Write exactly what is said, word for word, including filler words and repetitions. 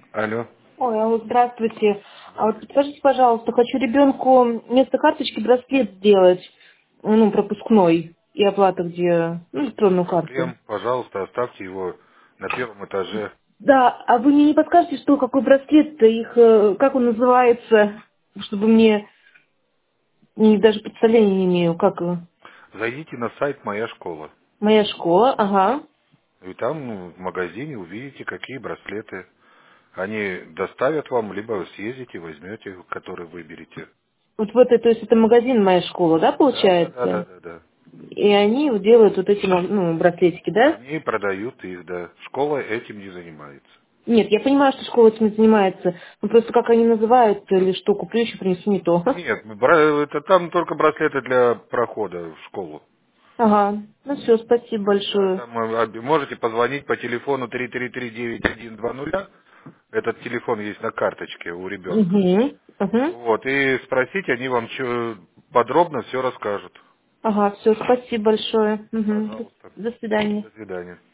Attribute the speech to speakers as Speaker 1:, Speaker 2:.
Speaker 1: Алло.
Speaker 2: Ой, алло, здравствуйте. А вот подскажите, пожалуйста, хочу ребенку вместо карточки браслет сделать, ну, пропускной, и оплата где, ну,
Speaker 1: Без
Speaker 2: электронную карту.
Speaker 1: проблем. Пожалуйста, оставьте его на первом этаже.
Speaker 2: Да, а вы мне не подскажете, что, какой браслет-то, их, э, как он называется, чтобы мне, не, даже представления не имею, как его.
Speaker 1: Зайдите на сайт «Моя школа».
Speaker 2: Моя школа, ага.
Speaker 1: И там ну, в магазине увидите, какие браслеты. Они доставят вам, либо съездите, возьмете, который выберете.
Speaker 2: Вот в этой, то есть это магазин «Моя школа», да,
Speaker 1: Да, да, да, да,
Speaker 2: получается?
Speaker 1: да, да.
Speaker 2: И они вот делают вот эти, ну, браслетики, да?
Speaker 1: Они продают их, да. Школа этим не занимается.
Speaker 2: Нет, я понимаю, что школа этим не занимается. Но просто как они называют, или что, куплю еще принесу не то.
Speaker 1: Нет, бра- это там только браслеты для прохода в школу.
Speaker 2: Ага. Ну все, спасибо
Speaker 1: Да,
Speaker 2: большое.
Speaker 1: там э, об- можете позвонить по телефону три три три девять один два ноль. Этот телефон есть на карточке у ребенка.
Speaker 2: Угу. Угу.
Speaker 1: Вот, и спросить, они вам чё- подробно все расскажут.
Speaker 2: Ага, все, спасибо большое. Угу.
Speaker 1: Пожалуйста.
Speaker 2: До, до свидания.
Speaker 1: До свидания.